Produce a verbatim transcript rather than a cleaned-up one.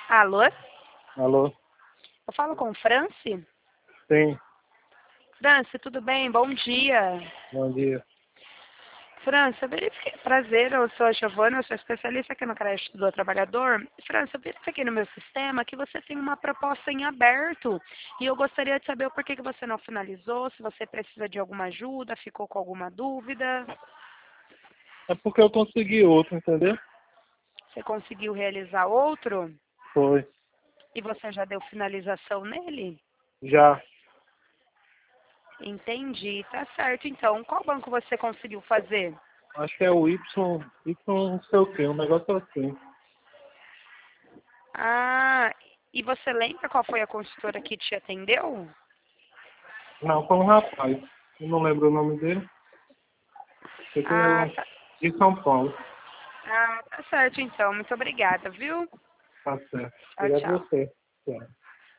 Alô? Alô? Eu falo com o Franci? Sim, Franci, tudo bem? Bom dia. bom dia. Franci, eu verifiquei. Prazer, eu sou a Giovana, eu sou especialista aqui no Crédito do Trabalhador. Franci, eu verifiquei no meu sistema que você tem uma proposta em aberto e eu gostaria de saber o porquê que você não finalizou, se você precisa de alguma ajuda, ficou com alguma dúvida. É porque eu consegui outro, entendeu? Você conseguiu realizar outro Foi. e você já deu finalização nele? Já. Entendi, tá certo. Então, qual banco você conseguiu fazer? Acho que é o Y, Y não sei o que, um negócio assim. Ah, e você lembra qual foi a consultora que te atendeu? Não, foi um rapaz. Eu não lembro o nome dele. Sei que ele Ah, é tá, de São Paulo. ah, tá certo então. Muito obrigada, viu? Tá certo. Tchau, Obrigado a tchau. você. Tchau.